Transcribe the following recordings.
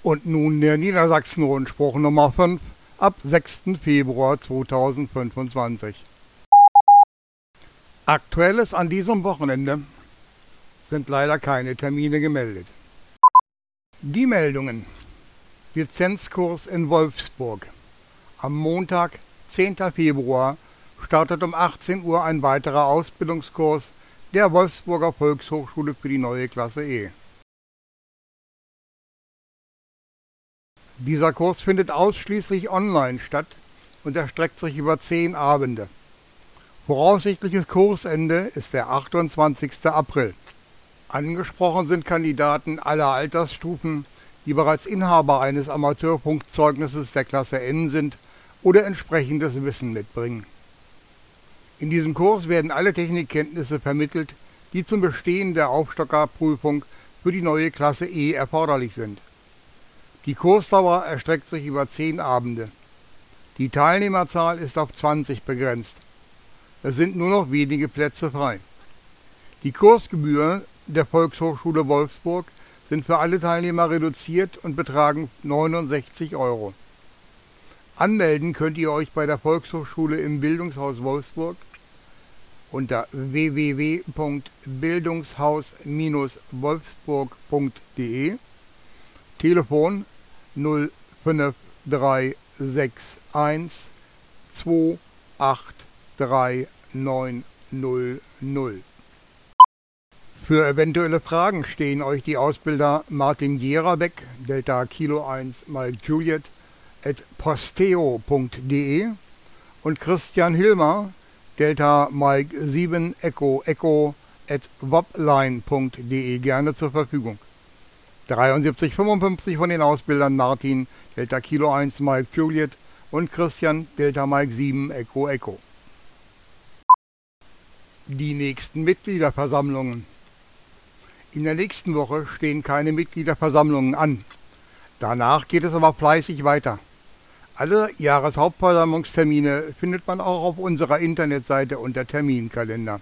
Und nun der Niedersachsen-Rundspruch Nummer 5 ab 6. Februar 2025. Aktuelles an diesem Wochenende sind leider keine Termine gemeldet. Die Meldungen: Lizenzkurs in Wolfsburg. Am Montag, 10. Februar, startet um 18 Uhr ein weiterer Ausbildungskurs der Wolfsburger Volkshochschule für die neue Klasse E. Dieser Kurs findet ausschließlich online statt und erstreckt sich über 10 Abende. Voraussichtliches Kursende ist der 28. April. Angesprochen sind Kandidaten aller Altersstufen, die bereits Inhaber eines Amateurpunktzeugnisses der Klasse N sind oder entsprechendes Wissen mitbringen. In diesem Kurs werden alle Technikkenntnisse vermittelt, die zum Bestehen der Aufstockerprüfung für die neue Klasse E erforderlich sind. Die Kursdauer erstreckt sich über 10 Abende. Die Teilnehmerzahl ist auf 20 begrenzt. Es sind nur noch wenige Plätze frei. Die Kursgebühren der Volkshochschule Wolfsburg sind für alle Teilnehmer reduziert und betragen 69 €. Anmelden könnt ihr euch bei der Volkshochschule im Bildungshaus Wolfsburg unter www.bildungshaus-wolfsburg.de, Telefon 05361 283900. Für eventuelle Fragen stehen euch die Ausbilder Martin Jerabek, Delta Kilo 1 Mike Juliet, @posteo.de und Christian Hilmer, Delta Mike 7 Echo Echo @wobline.de gerne zur Verfügung. 7355 von den Ausbildern Martin, Delta Kilo 1 Mike Juliet und Christian, Delta Mike 7 Echo Echo. Die nächsten Mitgliederversammlungen. In der nächsten Woche stehen keine Mitgliederversammlungen an. Danach geht es aber fleißig weiter. Alle Jahreshauptversammlungstermine findet man auch auf unserer Internetseite unter Terminkalender.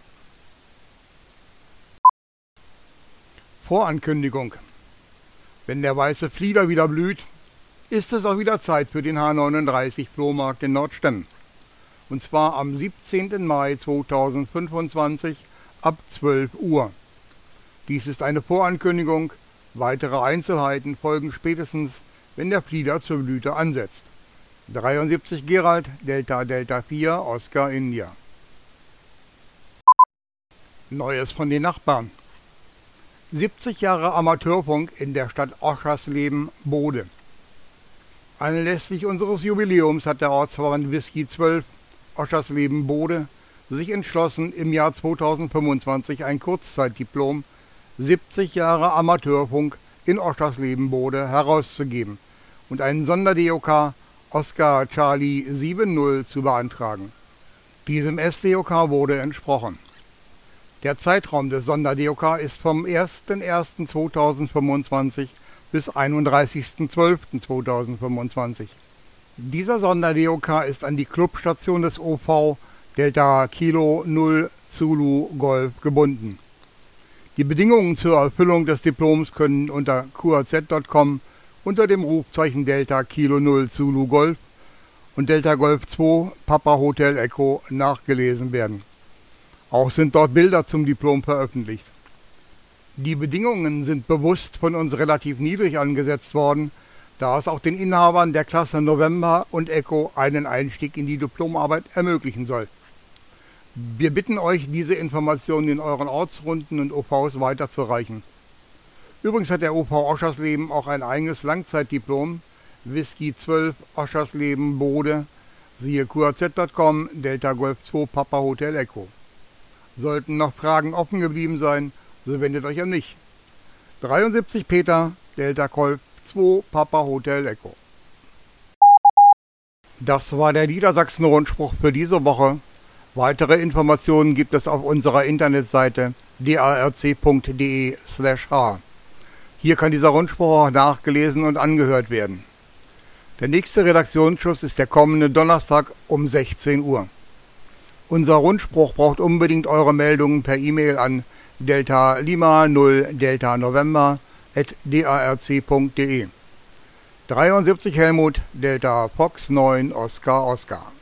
Vorankündigung: Wenn der weiße Flieder wieder blüht, ist es auch wieder Zeit für den H39 Flohmarkt in Nordstetten. Und zwar am 17. Mai 2025 ab 12 Uhr. Dies ist eine Vorankündigung. Weitere Einzelheiten folgen spätestens, wenn der Flieder zur Blüte ansetzt. 73 Gerald, Delta Delta 4, Oscar India. Neues von den Nachbarn. 70 Jahre Amateurfunk in der Stadt Oschersleben, Bode. Anlässlich unseres Jubiläums hat der Ortsverband Whisky 12 Oschersleben Bode sich entschlossen, im Jahr 2025 ein Kurzzeitdiplom 70 Jahre Amateurfunk in Oschersleben Bode herauszugeben und einen Sonder-DOK Oscar Charlie 70 zu beantragen. Diesem SDOK wurde entsprochen. Der Zeitraum des Sonder-DOK ist vom 01.01.2025 bis 31.12.2025. Dieser Sonder-DOK ist an die Clubstation des OV Delta Kilo 0 Zulu Golf gebunden. Die Bedingungen zur Erfüllung des Diploms können unter qaz.com unter dem Rufzeichen Delta Kilo 0 Zulu Golf und Delta Golf 2 Papa Hotel Echo nachgelesen werden. Auch sind dort Bilder zum Diplom veröffentlicht. Die Bedingungen sind bewusst von uns relativ niedrig angesetzt worden, da es auch den Inhabern der Klasse November und Echo einen Einstieg in die Diplomarbeit ermöglichen soll. Wir bitten euch, diese Informationen in euren Ortsrunden und OVs weiterzureichen. Übrigens hat der OV Oschersleben auch ein eigenes Langzeitdiplom, Whisky 12 Oschersleben Bode, siehe qaz.com, Delta Golf 2 Papa Hotel Echo. Sollten noch Fragen offen geblieben sein, so wendet euch an mich. 73 Peter, Delta Golf 2 Papa Hotel Echo. Das war der Niedersachsen-Rundspruch für diese Woche. Weitere Informationen gibt es auf unserer Internetseite darc.de/h. Hier kann dieser Rundspruch auch nachgelesen und angehört werden. Der nächste Redaktionsschuss ist der kommende Donnerstag um 16 Uhr. Unser Rundspruch braucht unbedingt eure Meldungen per E-Mail an delta lima 0 delta november @darc.de. 73 Helmut, Delta Fox 9 Oscar Oscar.